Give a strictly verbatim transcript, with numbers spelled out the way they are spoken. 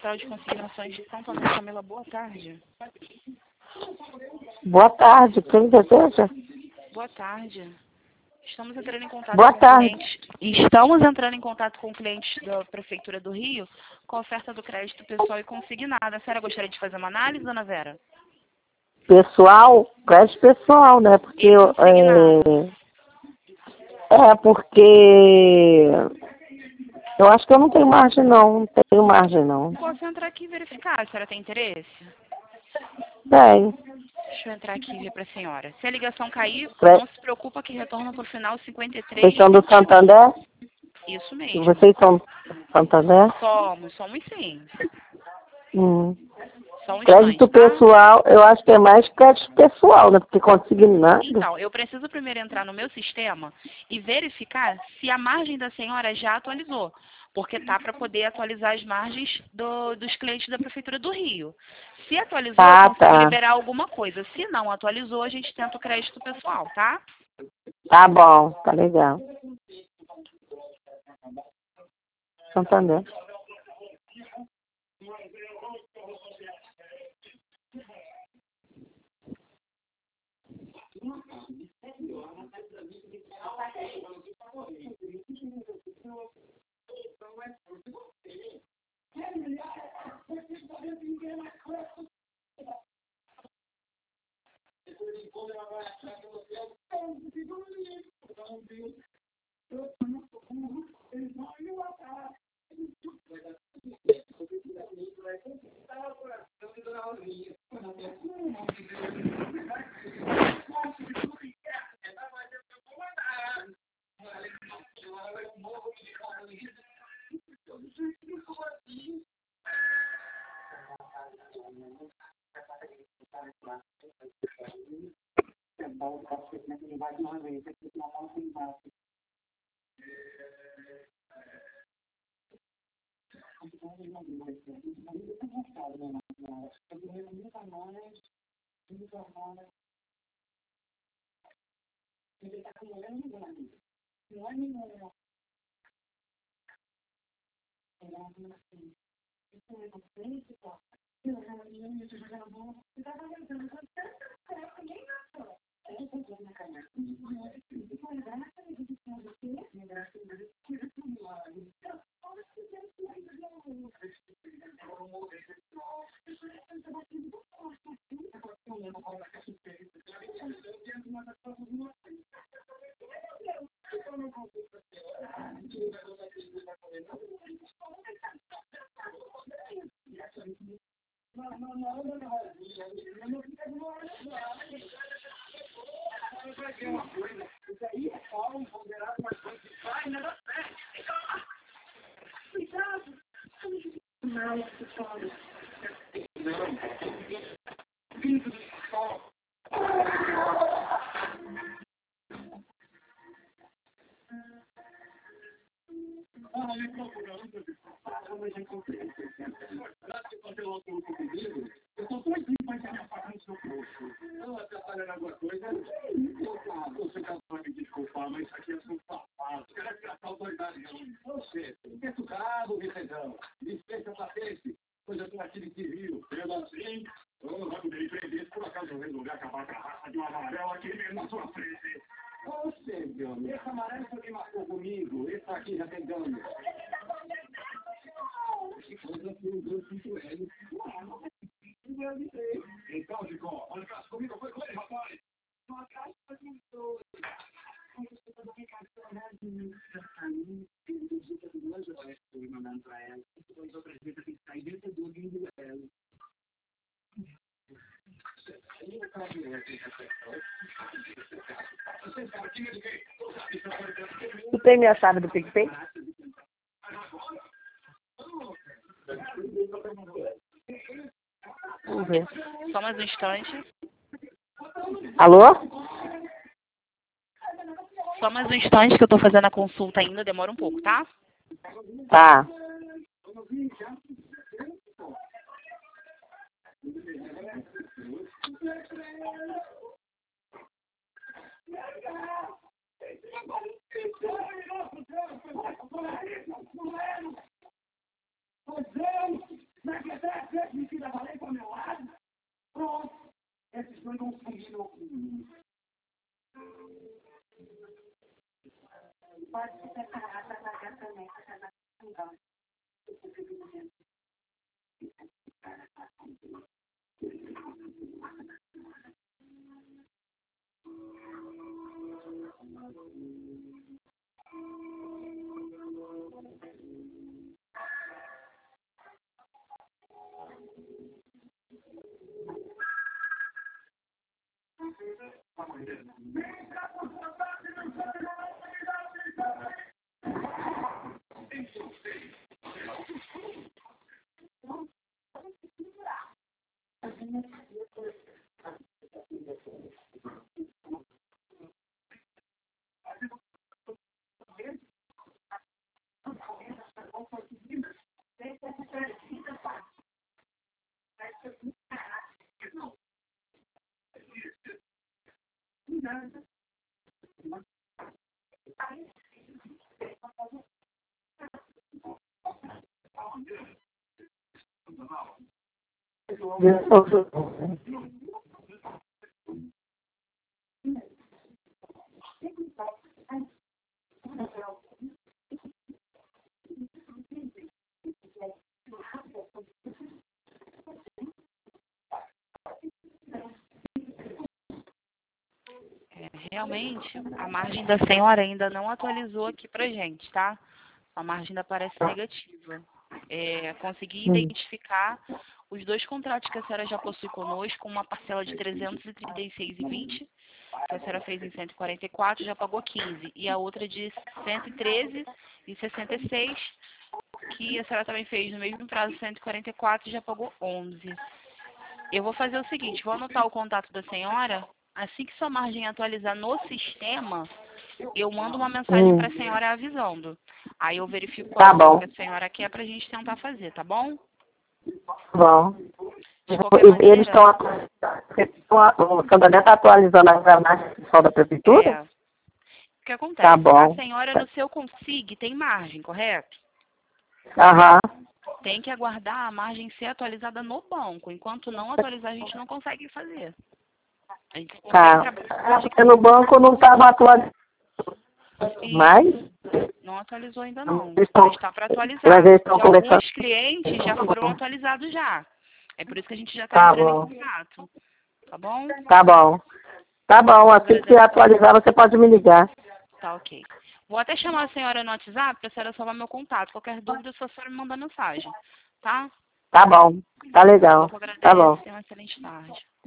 Central de Consignações de Santo André. Camila, boa tarde. Boa tarde, quem deseja? Boa tarde. Estamos entrando em contato Boa com tarde. clientes. Estamos entrando em contato com clientes da Prefeitura do Rio com a oferta do crédito pessoal e consignado. A senhora gostaria de fazer uma análise, dona Vera? Pessoal, crédito pessoal, né? Porque E eu, consignado. é, é porque eu acho que eu não tenho margem não, não tenho margem não. Posso entrar aqui e verificar. A senhora tem interesse? Bem, Deixa eu entrar aqui e ver para a senhora. Se a ligação cair, Cre- não se preocupa que retorna por final cinquenta e três. vocês são do Santander? Isso mesmo. Vocês são do Santander? Somos, somos sim. Hum. Só um Crédito instante, tá? pessoal, eu acho que é mais crédito pessoal, né? Porque consignado. Então, eu preciso primeiro entrar no meu sistema e verificar se a margem da senhora já atualizou. Porque tá para poder atualizar as margens do- dos clientes da Prefeitura do Rio. Se atualizou, eu Ah, consigo tá. liberar alguma coisa. Se não atualizou, a gente tenta o crédito pessoal, tá? Tá bom, tá legal. Santander. Tu tem minha chave do PicPay? Vamos ver. Só mais um instante. Alô? Só mais um instante que eu estou fazendo a consulta ainda. Demora um pouco, tá? Tá. É, realmente, a margem da senhora ainda não atualizou aqui pra gente, tá? A margem ainda parece negativa. É, consegui Hum. identificar os dois contratos que a senhora já possui conosco, uma parcela de trezentos e trinta e seis reais e vinte centavos, que a senhora fez em cento e quarenta e quatro, já pagou quinze, e a outra de cento e treze reais e sessenta e seis centavos, que a senhora também fez no mesmo prazo, cento e quarenta e quatro, e já pagou onze. Eu vou fazer o seguinte, vou anotar o contato da senhora, assim que sua margem atualizar no sistema, eu mando uma mensagem Hum. para a senhora avisando. Aí eu verifico qual Tá é o valor bom. que a senhora quer para a gente tentar fazer, tá bom? Bom. De qualquer E eles estão maneira, atualizando, o Santander está atualizando a margem pessoal da prefeitura? é, o que acontece? Tá A bom. senhora no seu consig tem margem, correto? Aham. Tem que aguardar a margem ser atualizada no banco. Enquanto não atualizar, a gente não consegue fazer. A gente consegue Tá. trabalhar. Porque no banco não estava atualizando. Mas, E não atualizou ainda não. eles estão, Mas está para atualizar. mas eles estão E conversando. alguns clientes já foram atualizados já. É por isso que a gente já está Tá entrando bom. em contato. Tá bom? Tá bom. Tá bom. Eu Assim que você agradeço. atualizar, você pode me ligar. Tá ok. Vou até chamar a senhora no WhatsApp para a senhora salvar meu contato. Qualquer dúvida, só a senhora me manda mensagem. Tá? Tá bom. Tá legal. Eu que Tá agradeço. bom. Tenha uma excelente tarde.